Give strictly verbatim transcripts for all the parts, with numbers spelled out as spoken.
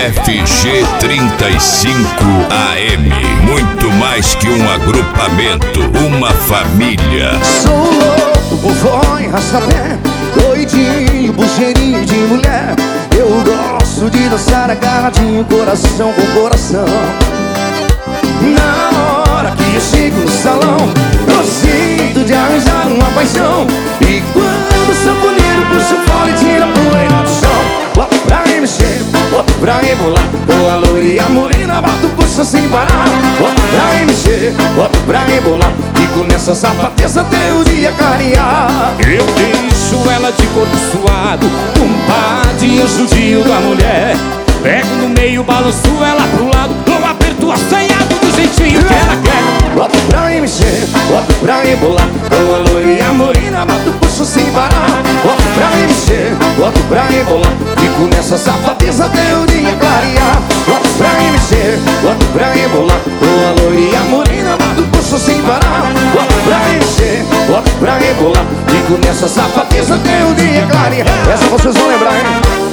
F G trinta e cinco A M. Muito mais que um agrupamento, uma família. Sou louco, bofó e rastapé, doidinho, bugeirinho de mulher. Eu gosto de dançar agarradinho, coração com coração. Na hora que eu chego no salão, eu sinto de arranjar uma paixão. E quando o sanfoneiro puxa o fole e tira a poeira do chão, boto pra remexer, boto pra rebolar, com a loira e a morena, boto puxa sem parar. Boto pra remexer, boto pra rebolar, e começa a safadeza até o dia clarear. Eu deixo ela de corpo suado, compadre, eu judio da mulher. Pego no meio, balanço ela pro lado, dou um aperto assanhado do jeitinho que ela quer. Boto pra remexer, boto pra rebolar, com a loira e a morena, boto puxa sem parar. Boto pra remexer, boto pra rebolar, e começa a safadeza até o dia clarear. Boto pra remexer, boto pra rebolar, com a loira e a morena, boto puxa sem parar. Boto pra remexer, boto pra rebolar, e começa a safadeza até o dia clarear. Essa vocês vão lembrar, hein?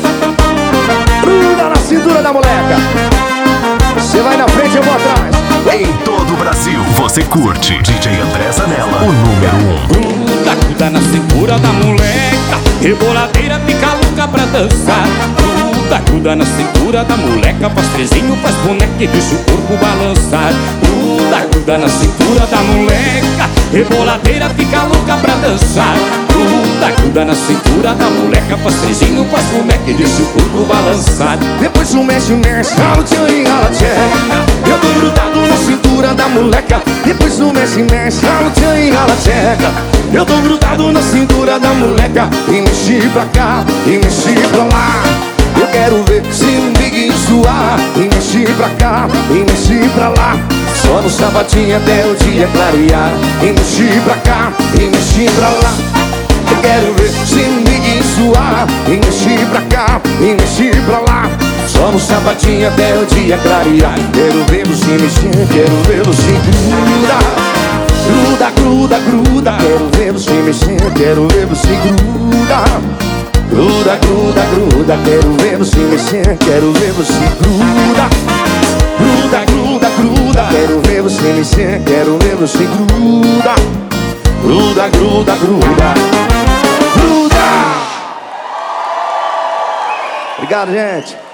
Gruda na cintura da moleca. Você vai na frente, eu vou atrás. Em todo o Brasil, você curte D J André Zanella, o número um. Gruda, gruda na cintura da moleca, reboladeira fica louca pra dançar. Gruda, gruda na cintura da moleca, faz trezinho, faz boneca e deixa o corpo balançar. Gruda, gruda na cintura da moleca, reboladeira fica louca pra dançar. Gruda, gruda na cintura da moleca, faz trezinho, faz boneca e deixa o corpo balançar. Depois um mexe, mexe, rala o tchan e rala tcheca. Eu tô grudado na cintura da moleca. Depois um mexe, mexe, rala o tchan e rala tcheca. Eu tô grudado na cintura da moleca. E mexi pra cá, e mexi pra lá. Eu quero ver se um biguinho suar. E mexi pra cá, e mexi pra lá. Só no sapatinho até o dia clarear. E mexi pra cá, e mexi pra lá. Eu quero ver se um biguinho suar. E mexi pra cá, e mexi pra lá. Só no sapatinho até o dia clarear. Quero vê-lo se mexer, quero vê-lo se gruda. Gruda, gruda, gruda. Quero vê-lo se mexer, quero vê-lo se gruda. Gruda, gruda, gruda. Quero vê-lo se mexer, quero vê-lo se gruda. Gruda, gruda, gruda. Quero vê-lo se mexer, quero vê-lo se gruda. Gruda, gruda, gruda. Gruda! Obrigado, gente.